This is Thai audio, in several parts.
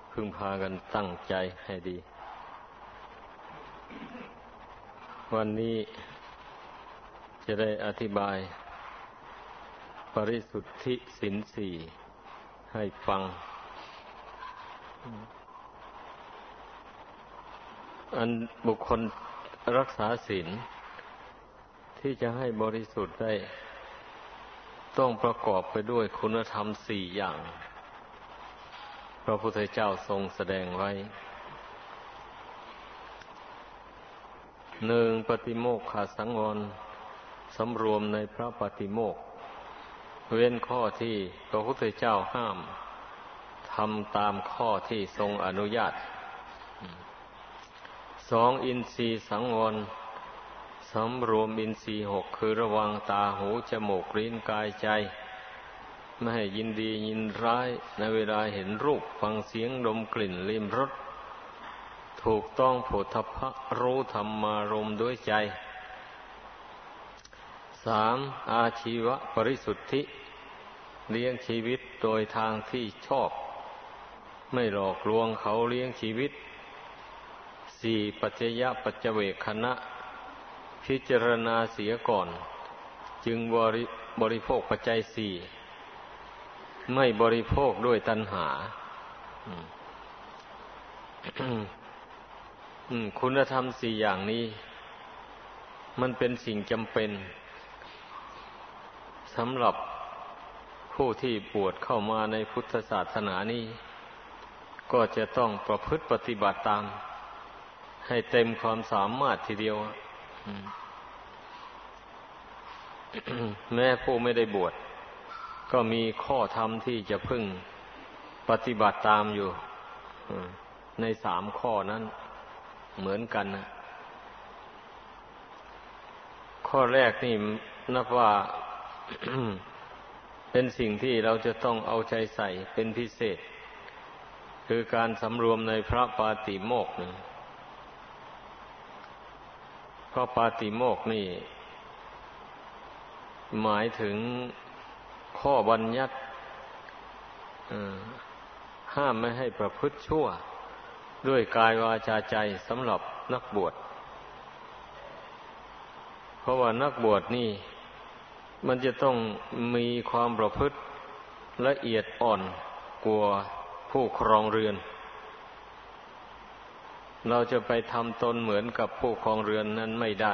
พึงพากันตั้งใจให้ดีวันนี้จะได้อธิบายปริสุทธิศีลสี่ให้ฟังอันบุคคลรักษาศีลที่จะให้บริสุทธิ์ได้ต้องประกอบไปด้วยคุณธรรมสี่อย่างพระพุทธเจ้าทรงแสดงไว้หนึ่งปฏิโมกขสังวรสำรวมในพระปฏิโมกข์เว้นข้อที่พระพุทธเจ้าห้ามทำตามข้อที่ทรงอนุญาตสองอินทรีย์สังวรสำรวมอินทรีย์หกคือระวังตาหูจมูกลิ้นกายใจไม่ให้ยินดียินร้ายในเวลาเห็นรูปฟังเสียงดมกลิ่นลิ้มรสถูกต้องโผฏฐัพพะรู้ธรรมารมณ์ด้วยใจสามอาชีวะปริสุทธิเลี้ยงชีวิตโดยทางที่ชอบไม่หลอกลวงเขาเลี้ยงชีวิตสี่ปัจจยปัจเจเวคขณะพิจารณาเสียก่อนจึงบริโภคปัจจัยสี่ไม่บริโภคด้วยตัณหาคุณธรรมสี่อย่างนี้มันเป็นสิ่งจำเป็นสำหรับผู้ที่บวชเข้ามาในพุทธศาสนานี้ก็จะต้องประพฤติปฏิบัติตามให้เต็มความสามารถทีเดียวแม้ผู้ไม่ได้บวชก็มีข้อธรรมที่จะพึงปฏิบัติตามอยู่ในสามข้อนั้นเหมือนกันนะข้อแรกนี่นับว่า เป็นสิ่งที่เราจะต้องเอาใจใส่เป็นพิเศษคือการสำรวมในพระปาติโมกข์นี่พระปาติโมกข์นี่หมายถึงข้อบัญญัติห้ามไม่ให้ประพฤติชั่วด้วยกายวาจาใจสำหรับนักบวชเพราะว่านักบวชนี่มันจะต้องมีความประพฤติละเอียดอ่อนกว่าผู้ครองเรือนเราจะไปทำตนเหมือนกับผู้ครองเรือนนั้นไม่ได้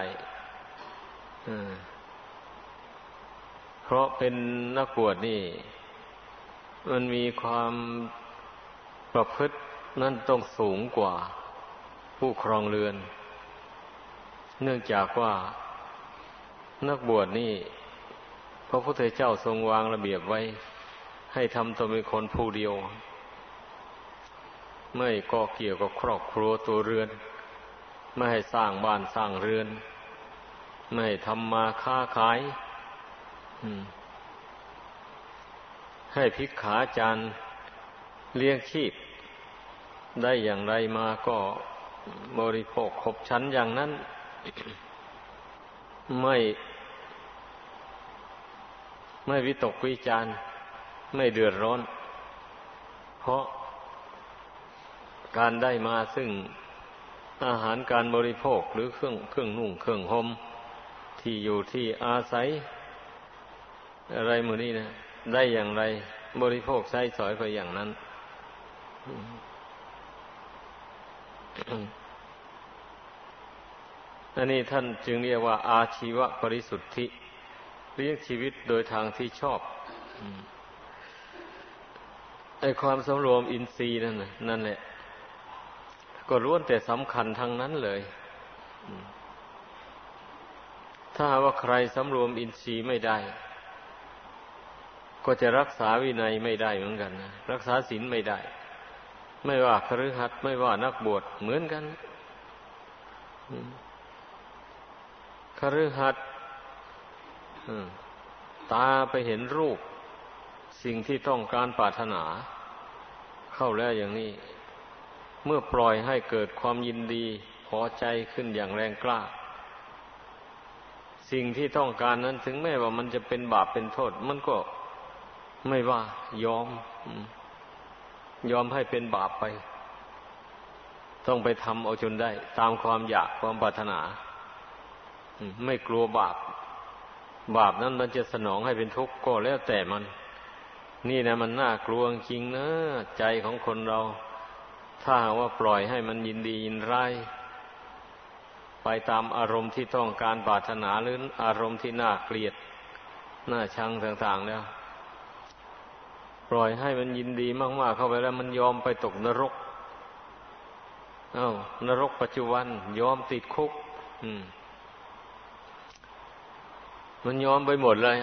เพราะเป็นนักบวชนี่มันมีความประพฤตินั่นต้องสูงกว่าผู้ครองเรือนเนื่องจากว่านักบวชนี่พระพุทธเจ้าทรงวางระเบียบไว้ให้ทำตนเป็นคนผู้เดียวไม่ก่อเกี่ยวกับครอบครัวตัวเรือนไม่ให้สร้างบ้านสร้างเรือนไม่ให้ทำมาค้าขายให้ภิกขาจารย์เลี้ยงชีพได้อย่างไรมาก็บริโภคครบชั้นอย่างนั้น ไม่วิตกวิจารณ์ไม่เดือดร้อนเพราะการได้มาซึ่งอาหารการบริโภคหรือเครื่องนุ่งเครื่องห่มที่อยู่ที่อาศัยอะไรหมู่นี้นะได้อย่างไรบริโภคใช้สอยไปอย่างนั้นอันนี้ท่านจึงเรียกว่าอาชีวปริสุทธิเลี้ยงชีวิตโดยทางที่ชอบไอ้ความสำรวมอินทรีย์นั่นแหละก็ล้วนแต่สำคัญทั้งนั้นเลยถ้าว่าใครสำรวมอินทรีย์ไม่ได้ก็จะรักษาวินัยไม่ได้เหมือนกันนะรักษาศีลไม่ได้ไม่ว่าคฤหัสถ์ไม่ว่านักบวชเหมือนกันคฤหัสถ์ตาไปเห็นรูปสิ่งที่ต้องการปรารถนาเข้าแล้วอย่างนี้เมื่อปล่อยให้เกิดความยินดีพอใจขึ้นอย่างแรงกล้าสิ่งที่ต้องการนั้นถึงแม้ว่ามันจะเป็นบาปเป็นโทษมันก็ไม่ว่ายอมยอมให้เป็นบาปไปต้องไปทำเอาจนได้ตามความอยากความปรารถนาไม่กลัวบาปนั้นมันจะสนองให้เป็นทุกข์ก็แล้วแต่มันนี่นะมันน่ากลัวจริงนะใจของคนเราถ้าหากว่าปล่อยให้มันยินดียินร้ายไปตามอารมณ์ที่ต้องการปรารถนาหรืออารมณ์ที่น่าเกลียดน่าชังต่างๆแล้วปล่อยให้มันยินดีมากๆเข้าไปแล้วมันยอมไปตกนรกนรกปัจจุบันยอมติดคุกมันยอมไปหมดเลย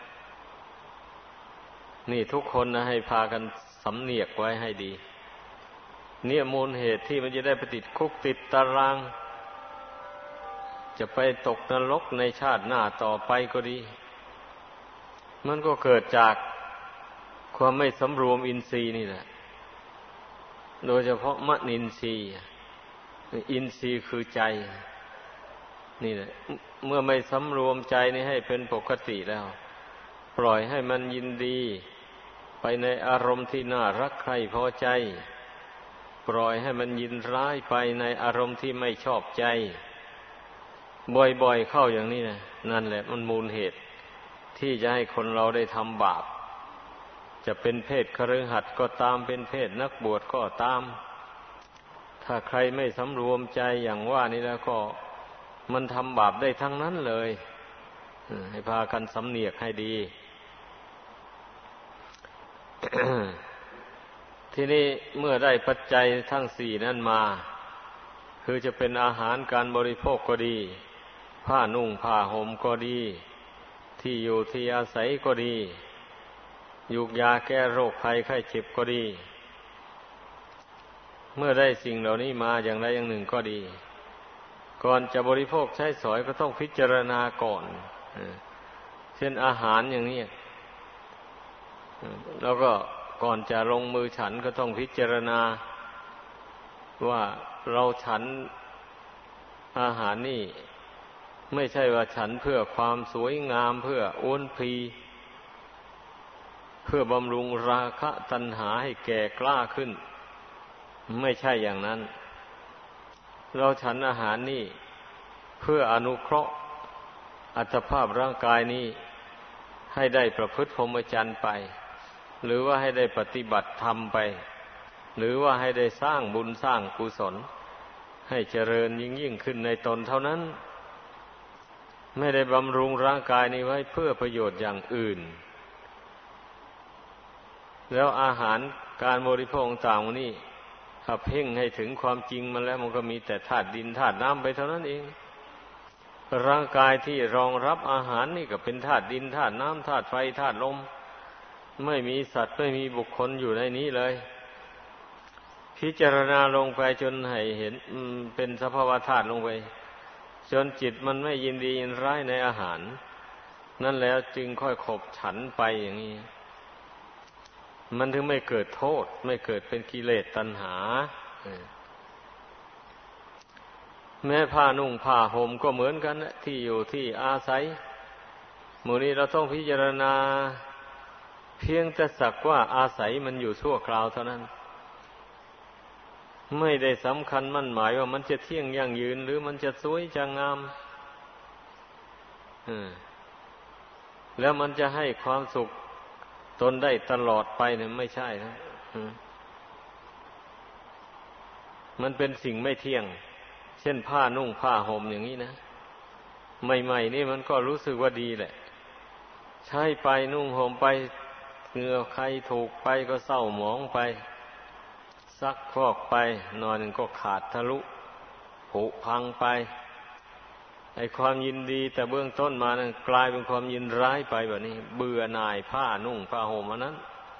นี่ทุกคนนะให้พากันสำเนียกไว้ให้ดีเนี่ยมูลเหตุที่มันจะได้ไปติดคุกติดตารางจะไปตกนรกในชาติหน้าต่อไปก็ดีมันก็เกิดจากความไม่สำรวมอินทรีย์นี่แหละโดยเฉพาะมนินทรีย์อินทรีย์คือใจนี่แหละเมื่อไม่สำรวมใจนี่ให้เป็นปกติแล้วปล่อยให้มันยินดีไปในอารมณ์ที่น่ารักใคร่พอใจปล่อยให้มันยินร้ายไปในอารมณ์ที่ไม่ชอบใจบ่อยๆเข้าอย่างนี้นะนั่นแหละมันมูลเหตุที่จะให้คนเราได้ทำบาปจะเป็นเพศคฤหัสถ์ก็ตามเป็นเพศนักบวชก็ตามถ้าใครไม่สำรวมใจอย่างว่านี้แล้วก็มันทำบาปได้ทั้งนั้นเลยให้พากันสำเนียกให้ดี ทีนี้เมื่อได้ปัจจัยทั้งสี่นั้นมาคือจะเป็นอาหารการบริโภคก็ดีผ้านุ่งผ้าห่มก็ดีที่อยู่ที่อาศัยก็ดียูกยาแก้โรคภัยไข้เจ็บก็ดีเมื่อได้สิ่งเหล่านี้มาอย่างใดอย่างหนึ่งก็ดีก่อนจะบริโภคใช้สอยก็ต้องพิจารณาก่อนเช่นอาหารอย่างนี้แล้วก็ก่อนจะลงมือฉันก็ต้องพิจารณาว่าเราฉันอาหารนี่ไม่ใช่ว่าฉันเพื่อความสวยงามเพื่ออ้วนพีเพื่อบำรุงราคะตัณหาให้แก่กล้าขึ้นไม่ใช่อย่างนั้นเราฉันอาหารนี่เพื่ออนุเคราะห์อัตภาพร่างกายนี้ให้ได้ประพฤติพรหมจรรย์ไปหรือว่าให้ได้ปฏิบัติธรรมไปหรือว่าให้ได้สร้างบุญสร้างกุศลให้เจริญยิ่งขึ้นในตนเท่านั้นไม่ได้บำรุงร่างกายนี้ไว้เพื่อประโยชน์อย่างอื่นแล้วอาหารการบริโภคต่างๆนี่ถ้าเพ่งให้ถึงความจริงมันแล้วมันก็มีแต่ธาตุดินธาตุน้ำไปเท่านั้นเองร่างกายที่รองรับอาหารนี่ก็เป็นธาตุดินธาตุน้ำธาตุไฟธาตุลมไม่มีสัตว์ไม่มีบุคคลอยู่ในนี้เลยพิจารณาลงไปจนให้เห็นเป็นสภาวะธาตุลงไปจนจิตมันไม่ยินดียินร้ายในอาหารนั่นแล้วจึงค่อยขบฉันไปอย่างนี้มันถึงไม่เกิดโทษไม่เกิดเป็นกิเลสตัณหาแม้ผ้านุ่งผ้าห่มก็เหมือนกันนะที่อยู่ที่อาศัยหมู่นี้เราต้องพิจารณาเพียงแต่สักว่าอาศัยมันอยู่ชั่วคราวเท่านั้นไม่ได้สำคัญมั่นหมายว่ามันจะเที่ยงยั่งยืนหรือมันจะสวยจะงามแล้วมันจะให้ความสุขตนได้ตลอดไปเนี่ยไม่ใช่นะมันเป็นสิ่งไม่เที่ยงเช่นผ้านุ่งผ้าห่มอย่างนี้นะใหม่ๆนี่มันก็รู้สึกว่าดีแหละใช้ไปนุ่งห่มไปเหงื่อใครถูกไปก็เศร้าหมองไปซักฟอกไปหน่อยหนึ่งก็ขาดทะลุผุพังไปไอ้ความยินดีแต่เบื้องต้นมานั้นกลายเป็นความยินร้ายไปแบบนี้เบื่อหน่ายผ้านุ่งผ้าห่มอันนั้น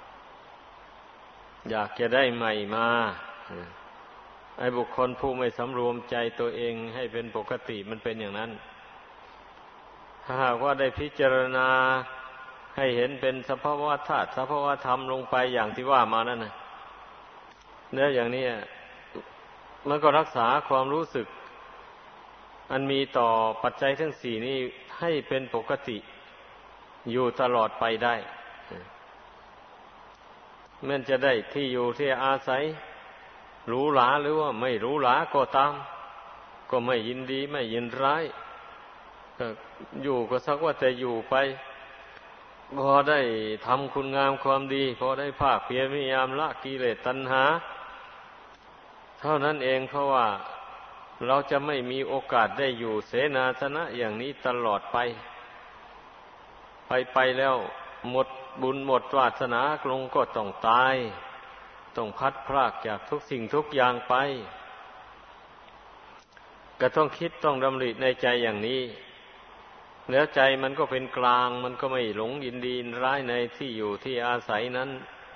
อยากจะได้ใหม่มาไอ้บุคคลผู้ไม่สำรวมใจตัวเองให้เป็นปกติมันเป็นอย่างนั้นถ้าหากว่าได้พิจารณาให้เห็นเป็นสภาวะธาตุสภาวะธรรมลงไปอย่างที่ว่ามานั่นนะแล้วอย่างนี้มันก็รักษาความรู้สึกอันมีต่อปัจจัยทั้งสี่นี้ให้เป็นปกติอยู่ตลอดไปได้แม้จะได้ที่อยู่ที่อาศัยหรูหราหรือว่าไม่หรูหราก็ตามก็ไม่ยินดีไม่ยินร้ายก็อยู่ก็สักว่าแต่อยู่ไปพอได้ทำคุณงามความดีพอได้ภาคเพียรพยายามละกิเลสตัณหาเท่านั้นเองเพราะว่าเราจะไม่มีโอกาสได้อยู่เสนาสนะอย่างนี้ตลอดไปแล้วหมดบุญหมดวาสนาลงก็ต้องตายต้องพัดพรากจากทุกสิ่งทุกอย่างไปก็ต้องคิดต้องดำริในใจอย่างนี้แล้วใจมันก็เป็นกลางมันก็ไม่หลงยินดีร้ายในที่อยู่ที่อาศัยนั้น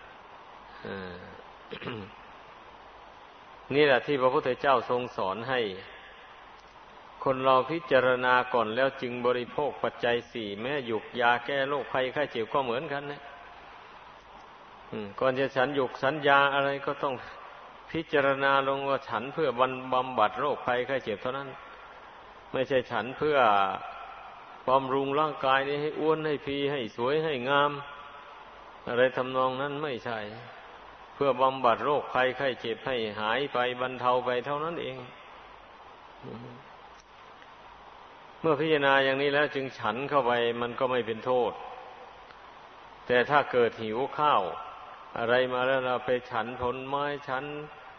นี่แหละที่พระพุทธเจ้าทรงสอนให้คนเราพิจารณาก่อนแล้วจึงบริโภคปัจจัยสี่แม้หยุกยาแก้โรคภัยไข้เจ็บก็เหมือนกันนะก่อนจะฉันหยุกฉันยาอะไรก็ต้องพิจารณาลงว่าฉันเพื่อบำบัดโรคภัยไข้เจ็บเท่านั้นไม่ใช่ฉันเพื่อบำรุงร่างกายนี้ให้อ้วนให้พีให้สวยให้งามอะไรทำนองนั้นไม่ใช่เพื่อบำบัดโรคภัยไข้เจ็บให้หายไปบรรเทาไปเท่านั้นเองเมื่อพิจารณาอย่างนี้แล้วจึงฉันเข้าไปมันก็ไม่เป็นโทษแต่ถ้าเกิดหิวข้าวอะไรมาแล้วเราไปฉันผลไม้ฉัน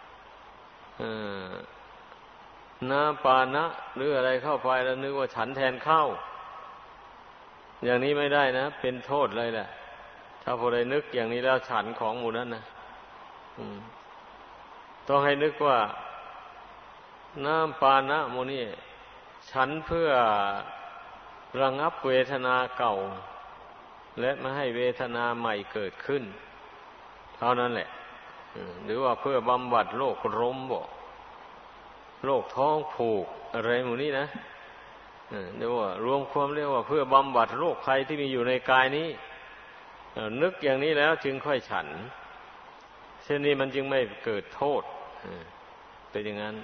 น้ำปานะหรืออะไรเข้าไปแล้วนึกว่าฉันแทนข้าวอย่างนี้ไม่ได้นะเป็นโทษเลยแหละถ้าผู้ใดนึกอย่างนี้แล้วฉันของหมู่นั้นนะต้องให้นึกว่าน้ำปานะหมู่นี้ฉันเพื่อระงับเวทนาเก่าและไม่ให้เวทนาใหม่เกิดขึ้นเท่านั้นแหละหรือว่าเพื่อบำบัดโรคลมบ่โรคท้องผูกอะไรหมู่นี้นะเรียกว่ารวมความเรียกว่าเพื่อบำบัดโรคภัยที่มีอยู่ในกายนี้นึกอย่างนี้แล้วจึงค่อยฉันเช่นนี้มันจึงไม่เกิดโทษเป็นอย่างนั้น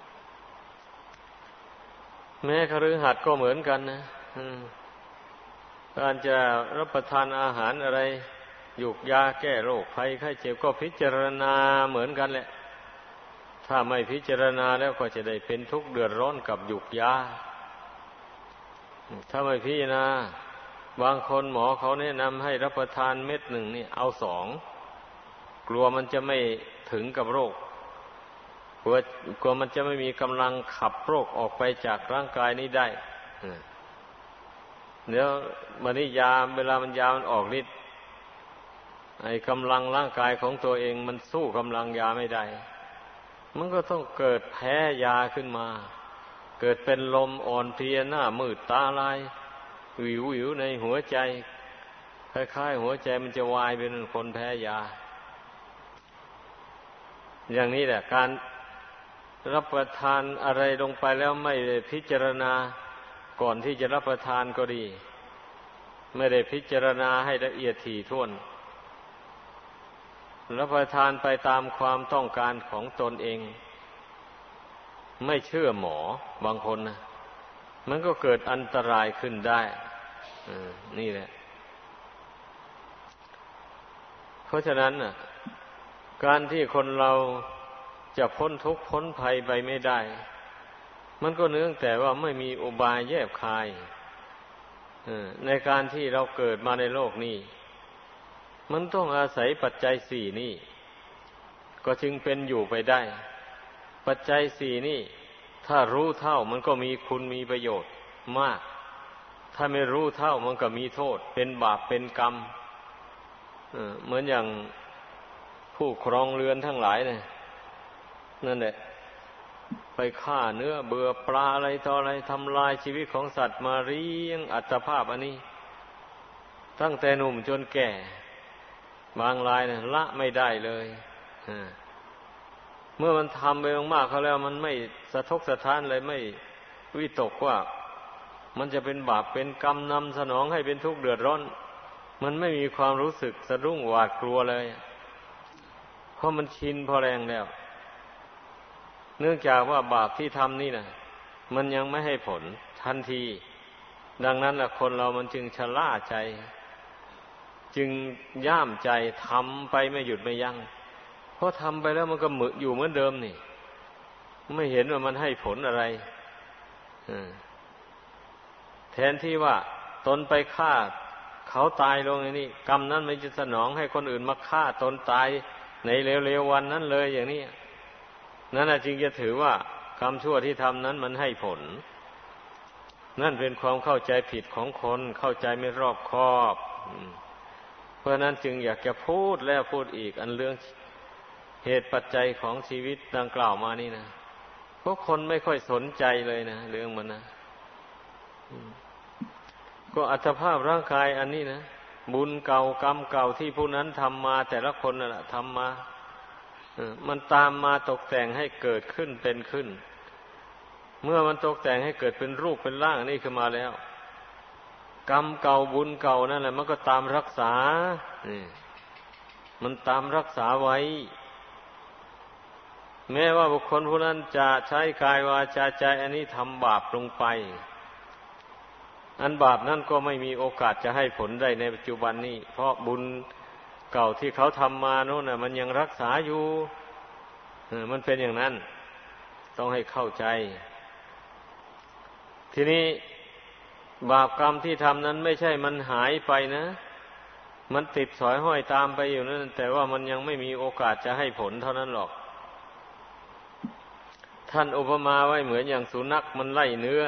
แม้คฤหัสถ์ก็เหมือนกันนะการจะรับประทานอาหารอะไรหยุกยาแก้โรคภัยไข้เจ็บก็พิจารณาเหมือนกันแหละถ้าไม่พิจารณาแล้วก็จะได้เป็นทุกข์เดือดร้อนกับหยุกยาถ้าไม่พิจารณาบางคนหมอเขาแนะนำให้รับประทานเม็ดหนึ่งนี่เอาสองกลัวมันจะไม่ถึงกับโรคกลัวมันจะไม่มีกำลังขับโรคออกไปจากร่างกายนี้ได้เดี๋ยวมันนี่ยาเวลามันยามันออกฤทธิ์ไอ้กำลังร่างกายของตัวเองมันสู้กำลังยาไม่ได้มันก็ต้องเกิดแพ้ยาขึ้นมาเกิดเป็นลมอ่อนเพลียหน้ามืดตาลายวิวในหัวใจคล้ายๆหัวใจมันจะวายเป็นคนแพ้ยาอย่างนี้แหละการรับประทานอะไรลงไปแล้วไม่ได้พิจารณาก่อนที่จะรับประทานก็ดีไม่ได้พิจารณาให้ละเอียดถี่ถ้วนรับประทานไปตามความต้องการของตนเองไม่เชื่อหมอบางคนนะมันก็เกิดอันตรายขึ้นได้นี่แหละเพราะฉะนั้นน่ะการที่คนเราจะพ้นทุกข์พ้นภัยไปไม่ได้มันก็เนื่องแต่ว่าไม่มีอุบายแยบคายในการที่เราเกิดมาในโลกนี้มันต้องอาศัยปัจจัยสี่นี่ก็จึงเป็นอยู่ไปได้ปัจจัยสี่นี่ถ้ารู้เท่ามันก็มีคุณมีประโยชน์มากถ้าไม่รู้เท่ามันก็มีโทษเป็นบาปเป็นกรรมเหมือนอย่างผู้ครองเรือนทั้งหลายเนี่ยนั่นแหละไปฆ่าเนื้อเบื่อปลาอะไรต่ออะไรทำลายชีวิตของสัตว์มาเลี้ยงอัตภาพอันนี้ตั้งแต่หนุ่มจนแก่บางรายเนี่ยละไม่ได้เลยเมื่อมันทำไปมากๆเขาแล้วมันไม่สะทกสะท้านเลยไม่วิตกว่ามันจะเป็นบาปเป็นกรรมนำสนองให้เป็นทุกข์เดือดร้อนมันไม่มีความรู้สึกสะดุ้งหวาดกลัวเลยเพราะมันชินพอแรงแล้วเนื่องจากว่าบาปที่ทำนี่นะมันยังไม่ให้ผลทันทีดังนั้นแหละคนเรามันจึงชะล่าใจจึงย่ามใจทำไปไม่หยุดไม่ยัง้งเพราะทำไปแล้วมันก็อยู่เหมือนเดิมนี่ไม่เห็นว่ามันให้ผลอะไรแทนที่ว่าตนไปฆ่าเขาตายลงอย่างนี้กรรมนั้นมันจะสนองให้คนอื่นมาฆ่าตนตายในเร็วๆวันนั้นเลยอย่างนี้นั่นน่ะจึงจะถือว่ากรรมชั่วที่ทำนั้นมันให้ผลนั่นเป็นความเข้าใจผิดของคนเข้าใจไม่รอบคอบเพราะนั้นจึงอยากจะพูดแล้วพูดอีกอันเรื่องเหตุปัจจัยของชีวิตดังกล่าวมานี่นะเพราะคนไม่ค่อยสนใจเลยนะเรื่องมันนะก็อัตภาพร่างกายอันนี้นะบุญเก่ากรรมเก่าที่ผู้นั้นทำมาแต่ละคนนั่นแหละทำมามันตามมาตกแต่งให้เกิดขึ้นเป็นขึ้นเมื่อมันตกแต่งให้เกิดเป็นรูปเป็นร่างนี่ขึ้นมาแล้วกรรมเก่าบุญเก่านั่นแหละมันก็ตามรักษามันตามรักษาไว้แม้ว่าบุคคลผู้นั้นจะใช้กายวาจาใจอันนี้ทำบาปลงไปอันบาปนั้นก็ไม่มีโอกาสจะให้ผลได้ในปัจจุบันนี้เพราะบุญเก่าที่เขาทำมาโน่นน่ะมันยังรักษาอยู่มันเป็นอย่างนั้นต้องให้เข้าใจทีนี้บาปกรรมที่ทำนั้นไม่ใช่มันหายไปนะมันติดสอยห้อยตามไปอยู่นั่นแต่ว่ามันยังไม่มีโอกาสจะให้ผลเท่านั้นหรอกท่านอุปมาไว้เหมือนอย่างสุนัขมันไล่เนื้อ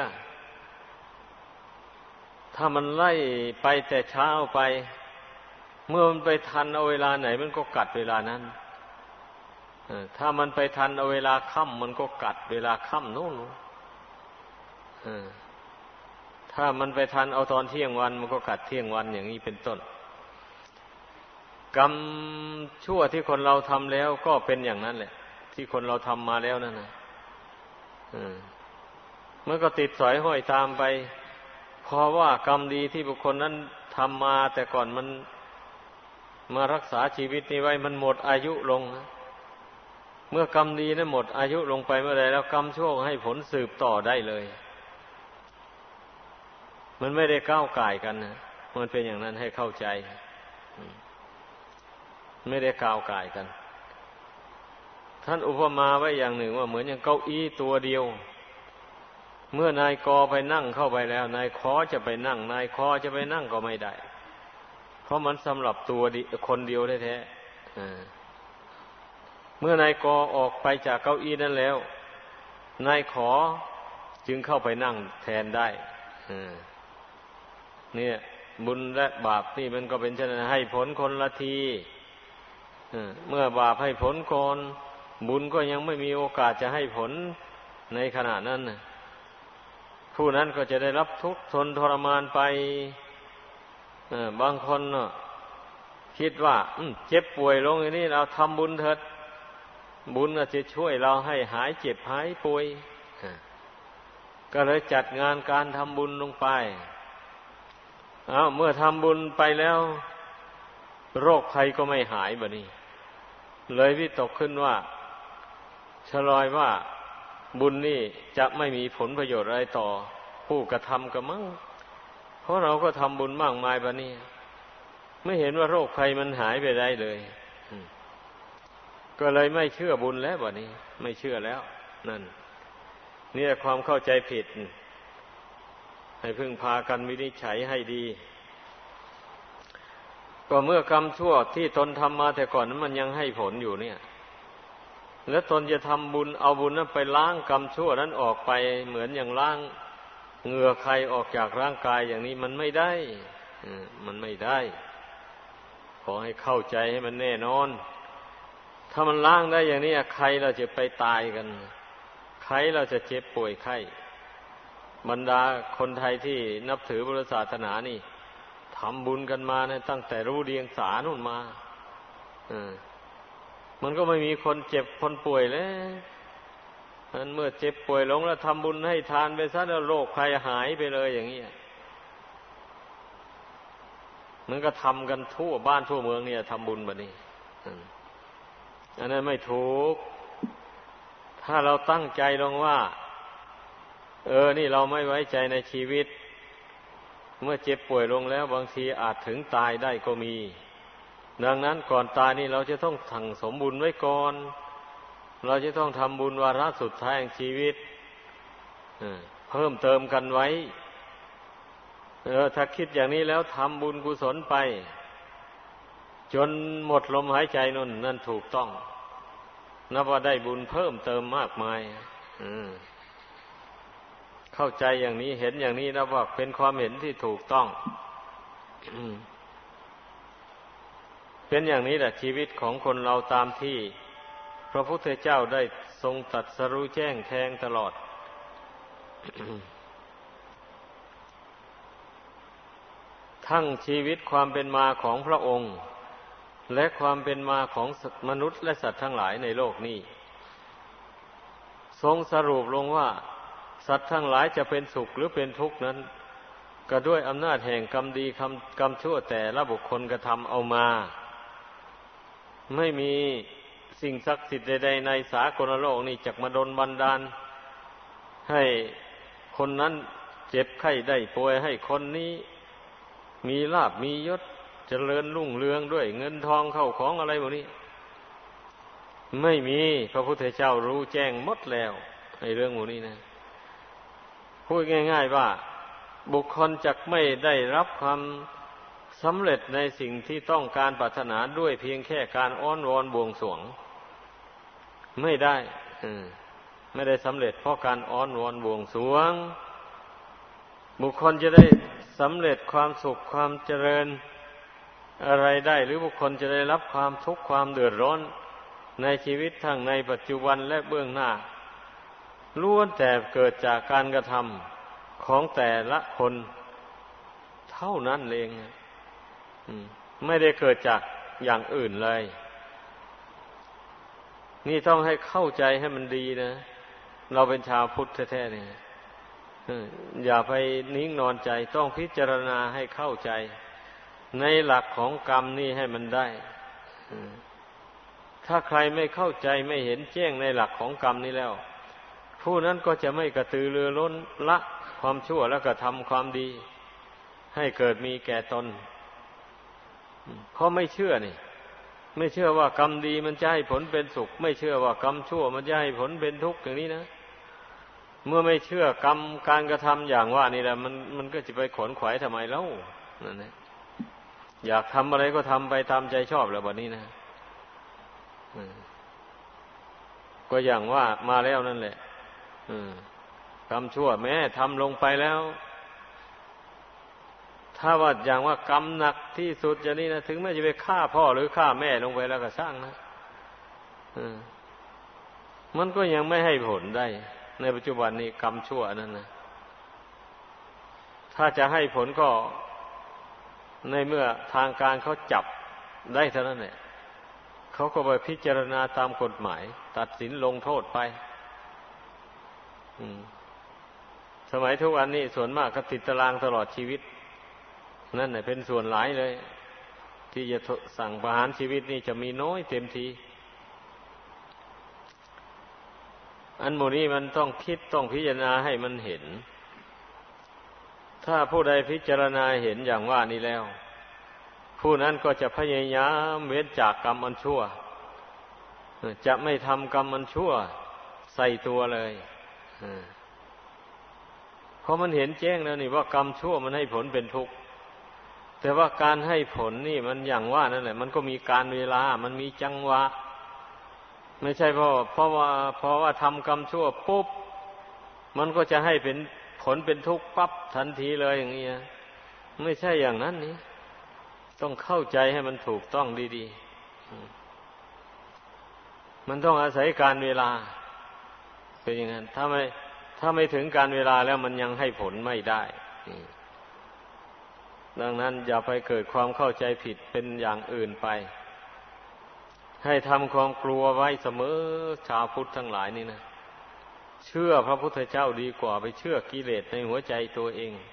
ถ้ามันไล่ไปแต่เช้าไปเมื่อมันไปทันเอาเวลาไหนมันก็กัดเวลานั้นถ้ามันไปทันเอาเวลาค่ำมันก็กัดเวลาค่ำนู่นถ้ามันไปทันเอาตอนเที่ยงวันมันก็กัดเที่ยงวันอย่างนี้เป็นต้นกรรมชั่วที่คนเราทำแล้วก็เป็นอย่างนั้นแหละที่คนเราทำมาแล้วนั่นนะมันก็ติดสอยห้อยตามไปเพราะว่ากรรมดีที่บุคคลนั้นทำมาแต่ก่อนมันมารักษาชีวิตนี้ไว้มันหมดอายุลงนะเมื่อกรรมดีนั้นหมดอายุลงไปเมื่อใดแล้วกรรมชั่วให้ผลสืบต่อได้เลยมันไม่ได้ก้าวก่ายกันนะมันเป็นอย่างนั้นให้เข้าใจไม่ได้ก้าวก่ายกันท่านอุปมาไว้อย่างหนึ่งว่าเหมือนอย่างเก้าอี้ตัวเดียวเมื่อนายกไปนั่งเข้าไปแล้วนายขอจะไปนั่งนายขอจะไปนั่งก็ไม่ได้เพราะมันสำหรับตัวคนเดียวแท้ๆเมื่อนายกออกไปจากเก้าอี้นั้นแล้วนายขอจึงเข้าไปนั่งแทนได้เนี่ยบุญและบาปนี่มันก็เป็นเช่นนั้นให้ผลคนละทีเมื่อบาปให้ผลก่อนบุญก็ยังไม่มีโอกาสจะให้ผลในขณะนั้นผู้นั้นก็จะได้รับทุกข์ทนทรมานไปบางคนคิดว่าเจ็บป่วยลงอย่างนี้เราทำบุญเถิดบุญจะช่วยเราให้หายเจ็บหายป่วยก็เลยจัดงานการทำบุญลงไปเมื่อทำบุญไปแล้วโรคภัยก็ไม่หายบัดนี้เลยวิตกขึ้นว่าชลอยว่าบุญนี่จะไม่มีผลประโยชน์อะไรต่อผู้กระทำกันมั้งเพราะเราก็ทำบุญมากมายบัดนี้ไม่เห็นว่าโรคภัยมันหายไปได้เลยก็เลยไม่เชื่อบุญแล้วบัดนี้ไม่เชื่อแล้วนั่นนี่ความเข้าใจผิดให้พึ่งพากันวินิจฉัยให้ดีก็เมื่อกรรมชั่วที่ตนทำมาแต่ก่อนนั้นมันยังให้ผลอยู่เนี่ยแล้วตนจะทำบุญเอาบุญนั้นไปล้างกรรมชั่วนั้นออกไปเหมือนอย่างล้างเหงื่อใครออกจากร่างกายอย่างนี้มันไม่ได้มันไม่ได้ขอให้เข้าใจให้มันแน่นอนถ้ามันล้างได้อย่างนี้ใครเราจะไปตายกันใครเราจะเจ็บป่วยไข้บรรดาคนไทยที่นับถือพุทธศาสนานี่ทำบุญกันมานะตั้งแต่รู้เดียงสานู่นมามันก็ไม่มีคนเจ็บคนป่วยแล้วนั้นเมื่อเจ็บป่วยลงแล้วทำบุญให้ทานไปซะแล้วโรคภัยหายไปเลยอย่างนี้มันก็ทำกันทั่วบ้านทั่วเมืองเนี่ยทำบุญแบบนี้อันนั้นไม่ถูกถ้าเราตั้งใจลงว่านี่เราไม่ไว้ใจในชีวิตเมื่อเจ็บป่วยลงแล้วบางทีอาจถึงตายได้ก็มีดังนั้นก่อนตายนี่เราจะต้องสั่งสมบุญไว้ก่อนเราจะต้องทำบุญวาระสุดท้ายแห่งชีวิตเพิ่มเติมกันไว้ถ้าคิดอย่างนี้แล้วทำบุญกุศลไปจนหมดลมหายใจนั่นถูกต้องนับว่าได้บุญเพิ่มเติมมากมายเข้าใจอย่างนี้เห็นอย่างนี้นับว่าเป็นความเห็นที่ถูกต้องเป็นอย่างนี้แหละชีวิตของคนเราตามที่พระพุทธเจ้าได้ทรงตรัสรู้แจ้งแทงตลอด ทั้งชีวิตความเป็นมาของพระองค์และความเป็นมาของมนุษย์และสัตว์ทั้งหลายในโลกนี้ทรงสรุปลงว่าสัตว์ทั้งหลายจะเป็นสุขหรือเป็นทุกข์นั้นก็ด้วยอำนาจแห่งกรรมดีกรรมชั่วแต่ละบุคคลกระทำเอามาไม่มีสิ่งศักดิ์สิทธิ์ใดๆในสากลโลกนี้จักมาดลบันดาลให้คนนั้นเจ็บไข้ได้ป่วยให้คนนี้มีลาภมียศเจริญรุ่งเรืองด้วยเงินทองเข้าของอะไรพวกนี้ไม่มีพระพุทธเจ้ารู้แจ้งหมดแล้วในเรื่องพวกนี้นะพูดง่ายๆว่าบุคคลจักไม่ได้รับความสำเร็จในสิ่งที่ต้องการปรารถนาด้วยเพียงแค่การอ้อนวอนบวงสรวงไม่ได้ไม่ได้สำเร็จเพราะการอ้อนวอนบวงสรวงบุคคลจะได้สำเร็จความสุขความเจริญอะไรได้หรือบุคคลจะได้รับความทุกข์ความเดือดร้อนในชีวิตทั้งในปัจจุบันและเบื้องหน้าล้วนแต่เกิดจากการกระทำของแต่ละคนเท่านั้นเองไม่ได้เกิดจากอย่างอื่นเลยนี่ต้องให้เข้าใจให้มันดีนะเราเป็นชาวพุทธแท้ๆเนี่ยอย่าไปนิ่งนอนใจต้องพิจารณาให้เข้าใจในหลักของกรรมนี่ให้มันได้ถ้าใครไม่เข้าใจไม่เห็นแจ้งในหลักของกรรมนี้แล้วผู้นั้นก็จะไม่กระตือรือร้นละความชั่วแล้วก็ทำความดีให้เกิดมีแก่ตนเพราะไม่เชื่อนี่ไม่เชื่อว่ากรรมดีมันจะให้ผลเป็นสุขไม่เชื่อว่ากรรมชั่วมันจะให้ผลเป็นทุกข์อย่างนี้นะเมื่อไม่เชื่อกรรมการกระทำอย่างว่านี่แหละมันก็จะไปขวนขวายทำไมเล่านั่นแหละอยากทำอะไรก็ทำไปตามใจชอบแล้วบัดนี้นะก็อย่างว่ามาแล้วนั่นแหละกรรมชั่วแม้ทำลงไปแล้วถ้าว่าอย่างว่ากรรมหนักที่สุดอย่างนี้นะถึงแม้จะไปฆ่าพ่อหรือฆ่าแม่ลงไปแล้วก็สร้างนะมันก็ยังไม่ให้ผลได้ในปัจจุบันนี้กรรมชั่วนั่นนะถ้าจะให้ผลก็ในเมื่อทางการเขาจับได้เท่านั้นแหละเขาก็ไปพิจารณาตามกฎหมายตัดสินลงโทษไปสมัยทุกวันนี้ส่วนมากก็ติดตารางตลอดชีวิตนั่นแหละเป็นส่วนหลายเลยที่จะสั่งประหารชีวิตนี่จะมีน้อยเต็มทีอันโมนี้มันต้องคิดต้องพิจารณาให้มันเห็นถ้าผู้ใดพิจารณาเห็นอย่างว่านี้แล้วผู้นั้นก็จะพยายามเว้นจากกรรมอันชั่วจะไม่ทำกรรมอันชั่วใส่ตัวเลยเพราะมันเห็นแจ้งแล้วนี่ว่ากรรมชั่วมันให้ผลเป็นทุกข์แต่ว่าการให้ผลนี่มันอย่างว่านั่นแหละมันก็มีการเวลามันมีจังหวะไม่ใช่เพราะว่าทำกรรมชั่วปุ๊บมันก็จะให้เป็นผลเป็นทุกข์ปั๊บทันทีเลยอย่างนี้ไม่ใช่อย่างนั้นนี่ต้องเข้าใจให้มันถูกต้องดีๆมันต้องอาศัยการเวลาเป็นอย่างนั้นถ้าไม่ถึงการเวลาแล้วมันยังให้ผลไม่ได้ดังนั้นอย่าไปเกิดความเข้าใจผิดเป็นอย่างอื่นไปให้ทำความกลัวไว้เสมอชาวพุทธทั้งหลายนี่นะเชื่อพระพุทธเจ้าดีกว่าไปเชื่อกิเลสในหัวใจตัวเอง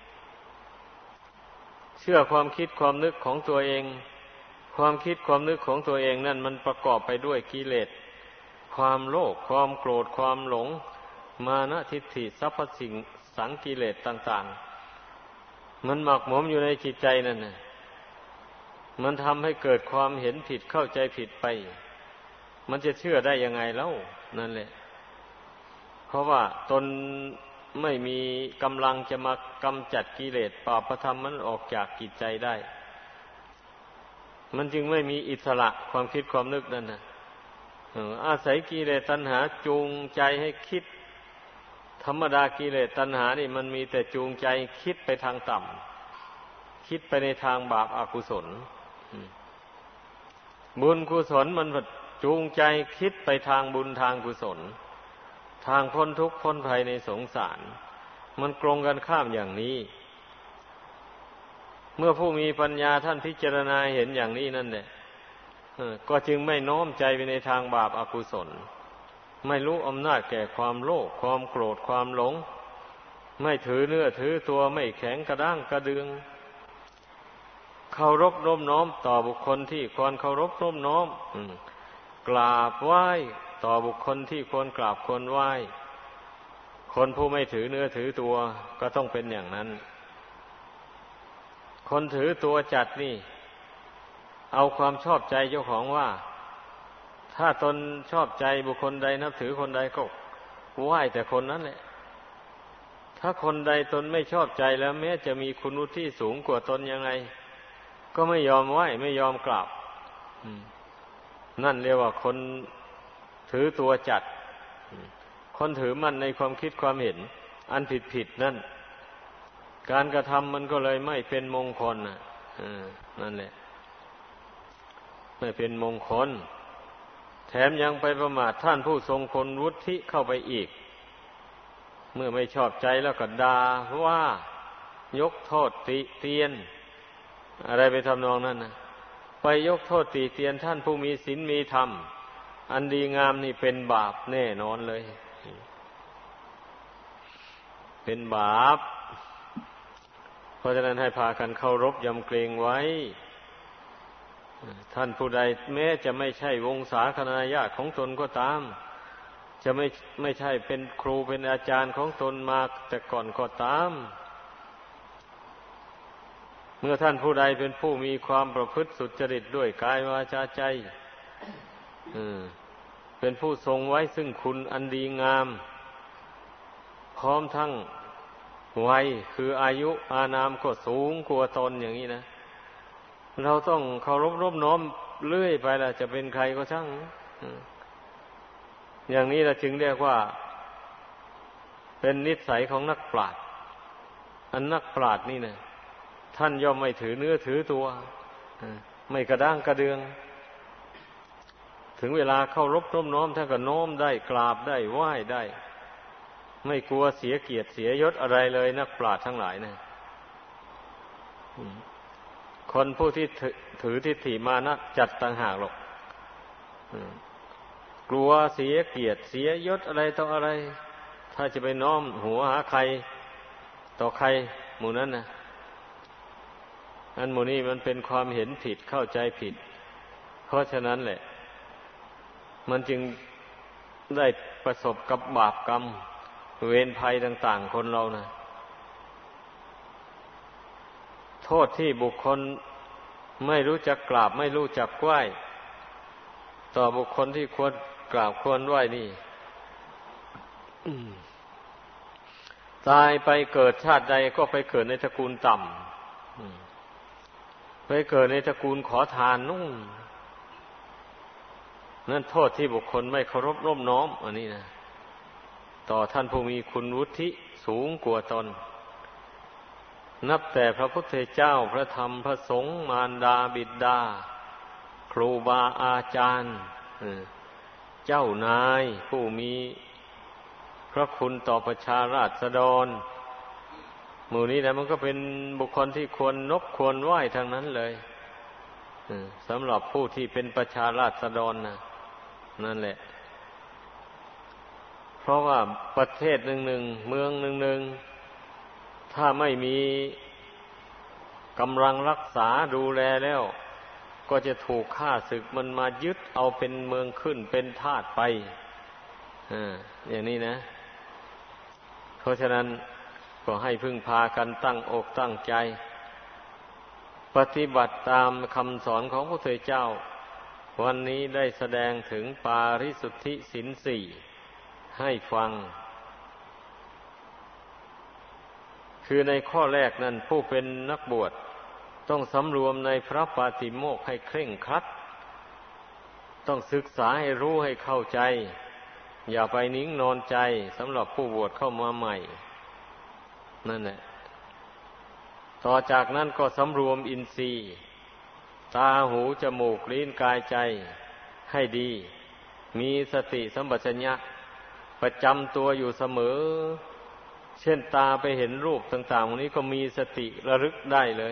เชื่อความคิดความนึกของตัวเองความคิดความนึกของตัวเองนั่นมันประกอบไปด้วยกิเลสความโลภความโกรธความหลงมานะทิฏฐิสรรพสิ่งสังกิเลสต่างๆมันหมักหมมอยู่ในจิตใจนั่นน่ะมันทำให้เกิดความเห็นผิดเข้าใจผิดไปมันจะเชื่อได้ยังไงเล่านั่นแหละเพราะว่าตนไม่มีกำลังจะมากำจัดกิเลสบาปธรรมมันออกจากจิตใจได้มันจึงไม่มีอิสระความคิดความนึกนั่นนะอาศัยกิเลสตัณหาจูงใจให้คิดธรรมดากิเลสตัณหานี่มันมีแต่จูงใจคิดไปทางต่ำคิดไปในทางบาปอกุศลบุญกุศลมันจูงใจคิดไปทางบุญทางกุศลทางพ้นทุกข์พ้นภัยในสงสารมันตรงกันข้ามอย่างนี้เมื่อผู้มีปัญญาท่านพิจารณาเห็นอย่างนี้นั่นแหละก็จึงไม่โน้มใจไปในทางบาปอกุศลไม่รู้อำนาจแก่ความโลภความโกรธความหลงไม่ถือเนื้อถือตัวไม่แข็งกระด้างกระเดืองเคารพน้อมน้อมต่อบุคคลที่ควรเคารพน้อมน้อมกราบไหว้ต่อบุคคลที่ควรกราบควรไหว้คนผู้ไม่ถือเนื้อถือตัวก็ต้องเป็นอย่างนั้นคนถือตัวจัดนี่เอาความชอบใจเจ้าของว่าถ้าตนชอบใจบุคคลใดนับถือคนใดก็ไหว้แต่คนนั้นแหละถ้าคนใดตนไม่ชอบใจแล้วแม้จะมีคุณวุฒิสูงกว่าตนยังไงก็ไม่ยอมไหว้ไม่ยอมกราบนั่นเรียกว่าคนถือตัวจัดคนถือมั่นในความคิดความเห็นอันผิดนั่นการกระทำมันก็เลยไม่เป็นมงคลนั่นแหละไม่เป็นมงคลแถมยังไปประมาทท่านผู้ทรงคุณวุฒิเข้าไปอีกเมื่อไม่ชอบใจแล้วก็ด่าว่ายกโทษติเตียนอะไรไปทำนองนั้นนะไปยกโทษติเตียนท่านผู้มีศีลมีธรรมอันดีงามนี่เป็นบาปแน่นอนเลยเป็นบาปเพราะฉะนั้นให้พากันเคารพยำเกรงไว้ท่านผู้ใดแม้จะไม่ใช่วงศาคณาญาติของตนก็ตามจะไม่ใช่เป็นครูเป็นอาจารย์ของตนมาแต่ก่อนก็ตามเมื่อท่านผู้ใดเป็นผู้มีความประพฤติสุจริตด้วยกายวาจาใจเป็นผู้ทรงไว้ซึ่งคุณอันดีงามพร้อมทั้งวัยคืออายุอานามก็สูงกว่าตนอย่างนี้นะเราต้องเคารพนอบน้อมเรื่อยไปล่ะจะเป็นใครก็ช่างอย่างนี้เราจึงเรียกว่าเป็นนิสัยของนักปราชญ์อันนักปราชญ์นี่นะท่านย่อมไม่ถือเนื้อถือตัวไม่กระด้างกระเดืองถึงเวลาเคารพนอบน้อมท่านก็น้อมได้กราบได้ไหว้ได้ไม่กลัวเสียเกียรติเสียยศอะไรเลยนักปราชญ์ทั้งหลายนะคนผู้ที่ถือทิฏฐิมานะจัดต่างหากหรอกกลัวเสียเกียรติเสียยศอะไรต่ออะไรถ้าจะไปน้อมหัวหาใครต่อใครหมู่นั้นนะอันหมู่นี้มันเป็นความเห็นผิดเข้าใจผิดเพราะฉะนั้นแหละมันจึงได้ประสบกับบาปกรรมเวรภัยต่างๆคนเรานะโทษที่บุคคลไม่รู้จักกราบไม่รู้จักไหว้ต่อบุคคลที่ควรกราบควรไหว้นี่ตายไปเกิดชาติใดก็ไปเกิดในตระกูลต่ำไปเกิดในตระกูลขอทานนู่นนั่นโทษที่บุคคลไม่เคารพร่มน้อมอันนี้นะต่อท่านผู้มีคุณวุฒิสูงกว่าตนนับแต่พระพุทธเจ้าพระธรรมพระสงฆ์มารดาบิดาครูบาอาจารย์เจ้านายผู้มีพระคุณต่อประชาราษฎรหมู่นี้นะมันก็เป็นบุคคลที่ควรนบควรไหว้ทั้งนั้นเลยสำหรับผู้ที่เป็นประชาราษฎรนะนั่นแหละเพราะว่าประเทศหนึ่งเมืองหนึ่งถ้าไม่มีกำลังรักษาดูแลแล้วก็จะถูกข้าศึกมันมายึดเอาเป็นเมืองขึ้นเป็นทาสไปอย่างนี้นะเพราะฉะนั้นก็ให้พึ่งพากันตั้งอกตั้งใจปฏิบัติตามคำสอนของพระพุทธเจ้าวันนี้ได้แสดงถึงปาริสุทธิศีลสี่ให้ฟังคือในข้อแรกนั้นผู้เป็นนักบวชต้องสำรวมในพระปาติโมกข์ให้เคร่งครัดต้องศึกษาให้รู้ให้เข้าใจอย่าไปนิ่งนอนใจสำหรับผู้บวชเข้ามาใหม่นั่นแหละต่อจากนั้นก็สำรวมอินทรีย์ตาหูจมูกลิ้นกายใจให้ดีมีสติสัมปชัญญะประจำตัวอยู่เสมอเช่นตาไปเห็นรูปต่างๆวันนี้ก็มีสติระลึกได้เลย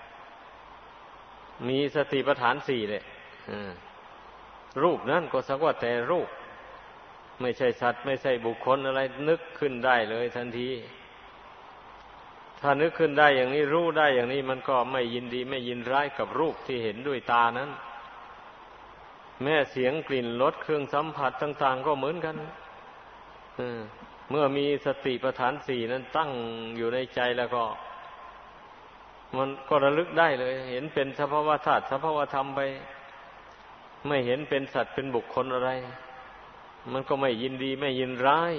มีสติปัฏฐานสี่เลยรูปนั้นก็สักว่าแต่รูปไม่ใช่สัตว์ไม่ใช่บุคคลอะไรนึกขึ้นได้เลยทันทีถ้านึกขึ้นได้อย่างนี้รู้ได้อย่างนี้มันก็ไม่ยินดีไม่ยินร้ายกับรูปที่เห็นด้วยตานั้นแม้เสียงกลิ่นรสเครื่องสัมผัสต่างๆก็เหมือนกันเมื่อมีสติปัฏฐานสี่นั้นตั้งอยู่ในใจแล้วก็มันก็ระลึกได้เลยเห็นเป็นสภาวะธาตุสภาวะธรรมไปไม่เห็นเป็นสัตว์เป็นบุคคลอะไรมันก็ไม่ยินดีไม่ยินร้าย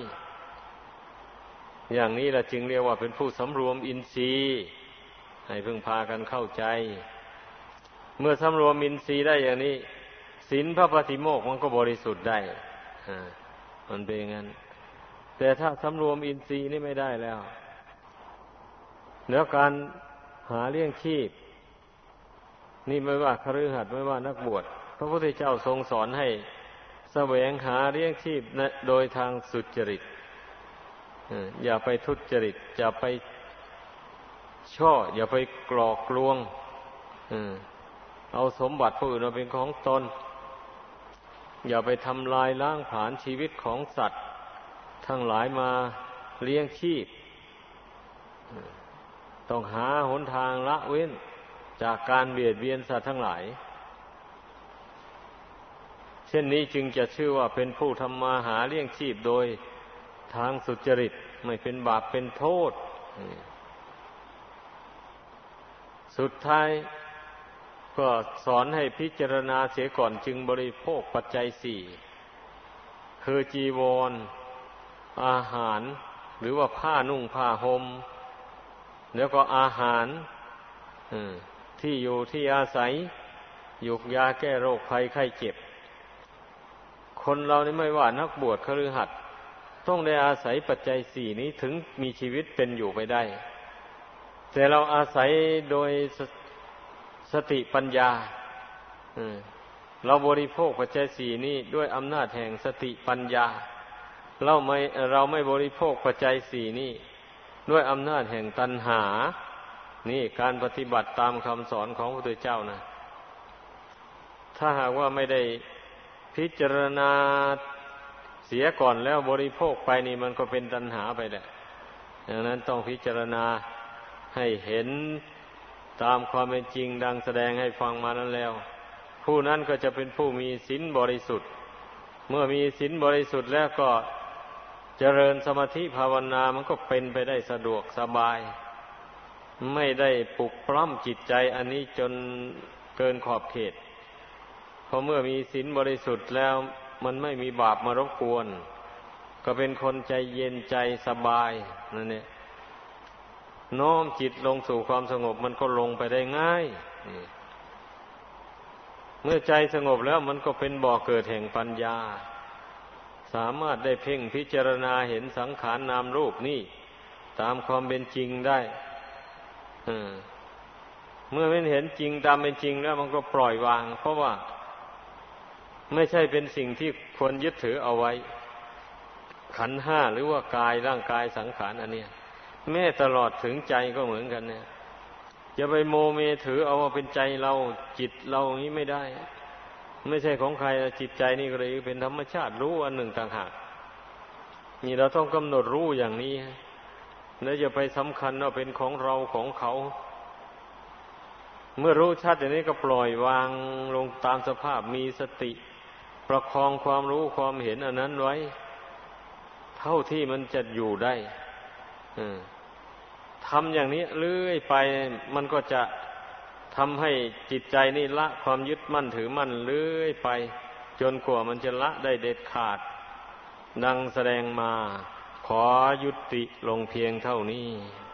อย่างนี้ล่ะจึงเรียกว่าเป็นผู้สำรวมอินทรีย์ให้พึงพากันเข้าใจเมื่อสำรวมอินทรีย์ได้อย่างนี้ศีลพระปฏิโมกข์มันก็บริสุทธิ์ได้มันเป็นอย่างนั้นแต่ถ้าสำรวมอินทรีย์นี่ไม่ได้แล้วการหาเลี้ยงชีพนี่ไม่ว่าคฤหัสถ์ไม่ว่านักบวชพระพุทธเจ้าทรงสอนให้แสวงหาเลี้ยงชีพโดยทางสุจริตอย่าไปทุจริตอย่าไปช่ออย่าไปกรอกลวงเอาสมบัติผู้อื่นมาเป็นของตนอย่าไปทำลายล้างผลาญชีวิตของสัตว์ทั้งหลายมาเลี้ยงชีพต้องหาหนทางละเว้นจากการเบียดเบียนสัตว์ทั้งหลายเช่นนี้จึงจะชื่อว่าเป็นผู้ทำมาหาเลี้ยงชีพโดยทางสุจริตไม่เป็นบาปเป็นโทษสุดท้ายก็สอนให้พิจารณาเสียก่อนจึงบริโภคปัจจัยสี่คือจีวรอาหารหรือว่าผ้านุ่งผ้าห่มแล้วก็อาหารที่อยู่ที่อาศัยยุกยาแก้โรคภัยไข้เจ็บคนเรานี่ไม่ว่านักบวชคฤหัสถ์ต้องได้อาศัยปัจจัยสี่นี้ถึงมีชีวิตเป็นอยู่ไปได้แต่เราอาศัยโดยสติปัญญาเราบริโภคปัจจัยสี่นี้ด้วยอำนาจแห่งสติปัญญาเราไม่บริโภคปัจจัยสี่นี้ด้วยอำนาจแห่งตัณหานี่การปฏิบัติตามคำสอนของพระพุทธเจ้านะถ้าหากว่าไม่ได้พิจารณาเสียก่อนแล้วบริโภคไปนี่มันก็เป็นตัณหาไปแหละดังนั้นต้องพิจารณาให้เห็นตามความเป็นจริงดังแสดงให้ฟังมานั้นแล้วผู้นั้นก็จะเป็นผู้มีศีลบริสุทธิ์เมื่อมีศีลบริสุทธิ์แล้วก็เจริญสมาธิภาวนามันก็เป็นไปได้สะดวกสบายไม่ได้ปลุกปล้ำจิตใจอันนี้จนเกินขอบเขตเพราะเมื่อมีศีลบริสุทธิ์แล้วมันไม่มีบาปมารบกวนก็เป็นคนใจเย็นใจสบายนั่นเนี่ยน้อมจิตลงสู่ความสงบมันก็ลงไปได้ง่ายเมื่อใจสงบแล้วมันก็เป็นบ่อเกิดแห่งปัญญาสามารถได้เพ่งพิจารณาเห็นสังขารนามรูปนี่ตามความเป็นจริงได้เมื่อมันเห็นจริงตามเป็นจริงแล้วมันก็ปล่อยวางเพราะว่าไม่ใช่เป็นสิ่งที่ควรยึดถือเอาไว้ขันธ์ห้าหรือว่ากายร่างกายสังขารอันเนี้ยแม้ตลอดถึงใจก็เหมือนกันเนี่ยอย่าไปโมเมถือเอาว่าเป็นใจเราจิตเราอย่างนี้ไม่ได้ไม่ใช่ของใครจิตใจนี่ก็เลยเป็นธรรมชาติรู้อันหนึ่งต่างหากนี่เราต้องกำหนดรู้อย่างนี้แล้วอย่าไปสำคัญว่าเป็นของเราของเขาเมื่อรู้ชัดอย่างนี้ก็ปล่อยวางลงตามสภาพมีสติประคองความรู้ความเห็นอันนั้นไว้เท่าที่มันจะอยู่ได้ทำอย่างนี้เรื่อยไปมันก็จะทำให้จิตใจนี่ละความยึดมั่นถือมั่นเรื่อยไปจนกว่ามันจะละได้เด็ดขาดดังแสดงมาขอยุติลงเพียงเท่านี้